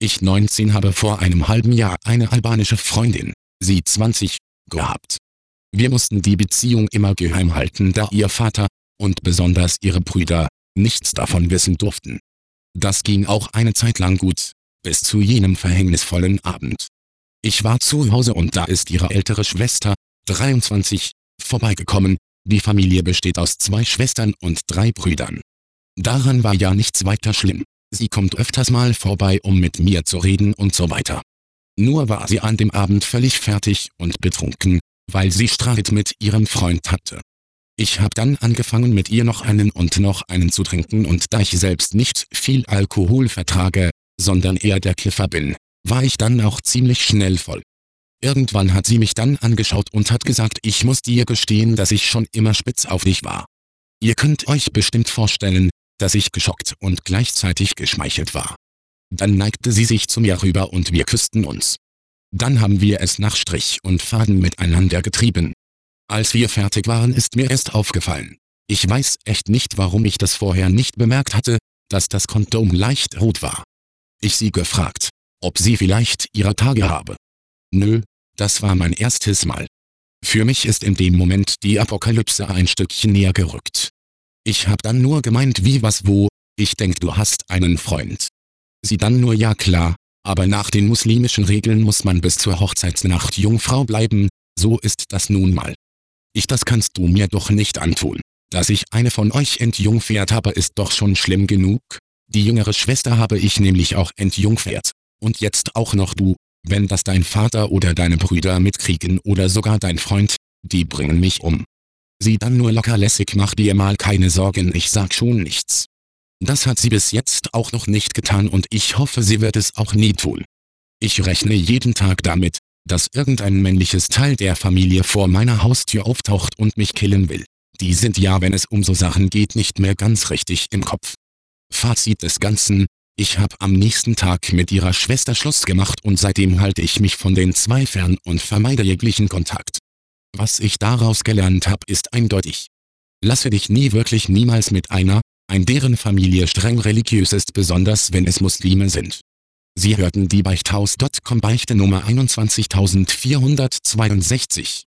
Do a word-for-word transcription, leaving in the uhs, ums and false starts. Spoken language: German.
Ich neunzehn habe vor einem halben Jahr eine albanische Freundin, sie zwanzig, gehabt. Wir mussten die Beziehung immer geheim halten, da ihr Vater, und besonders ihre Brüder, nichts davon wissen durften. Das ging auch eine Zeit lang gut, bis zu jenem verhängnisvollen Abend. Ich war zu Hause und da ist ihre ältere Schwester, dreiundzwanzig, vorbeigekommen. Die Familie besteht aus zwei Schwestern und drei Brüdern. Daran war ja nichts weiter schlimm. Sie kommt öfters mal vorbei, um mit mir zu reden und so weiter. Nur war sie an dem Abend völlig fertig und betrunken, weil sie Streit mit ihrem Freund hatte. Ich hab dann angefangen mit ihr noch einen und noch einen zu trinken und da ich selbst nicht viel Alkohol vertrage, sondern eher der Kiffer bin, war ich dann auch ziemlich schnell voll. Irgendwann hat sie mich dann angeschaut und hat gesagt, ich muss dir gestehen, dass ich schon immer spitz auf dich war. Ihr könnt euch bestimmt vorstellen, dass ich geschockt und gleichzeitig geschmeichelt war. Dann neigte sie sich zu mir rüber und wir küssten uns. Dann haben wir es nach Strich und Faden miteinander getrieben. Als wir fertig waren, ist mir erst aufgefallen. Ich weiß echt nicht, warum ich das vorher nicht bemerkt hatte, dass das Kondom leicht rot war. Ich sie gefragt, ob sie vielleicht ihre Tage habe. Nö, das war mein erstes Mal. Für mich ist in dem Moment die Apokalypse ein Stückchen näher gerückt. Ich hab dann nur gemeint, wie, was, wo, ich denk, du hast einen Freund. Sie dann nur, ja klar, aber nach den muslimischen Regeln muss man bis zur Hochzeitsnacht Jungfrau bleiben, so ist das nun mal. Ich, das kannst du mir doch nicht antun. Dass ich eine von euch entjungfert habe, ist doch schon schlimm genug. Die jüngere Schwester habe ich nämlich auch entjungfert. Und jetzt auch noch du, wenn das dein Vater oder deine Brüder mitkriegen oder sogar dein Freund, die bringen mich um. Sie dann nur lockerlässig, mach dir mal keine Sorgen, ich sag schon nichts. Das hat sie bis jetzt auch noch nicht getan und ich hoffe, sie wird es auch nie tun. Ich rechne jeden Tag damit, dass irgendein männliches Teil der Familie vor meiner Haustür auftaucht und mich killen will. Die sind ja, wenn es um so Sachen geht, nicht mehr ganz richtig im Kopf. Fazit des Ganzen: Ich hab am nächsten Tag mit ihrer Schwester Schluss gemacht und seitdem halte ich mich von den zwei fern und vermeide jeglichen Kontakt. Was ich daraus gelernt habe, ist eindeutig. Lasse dich nie, wirklich niemals mit einer, ein deren Familie streng religiös ist, besonders wenn es Muslime sind. Sie hörten die Beichthaus Punkt com Beichte Nummer einundzwanzigtausendvierhundertzweiundsechzig.